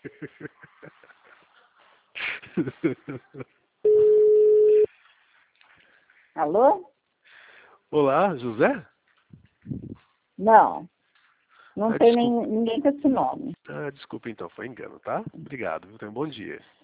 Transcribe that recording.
Alô? Olá, José? Não, não tem Desculpa. ninguém com esse nome. Desculpa então, foi engano, tá? Obrigado, viu? Tenha um bom dia.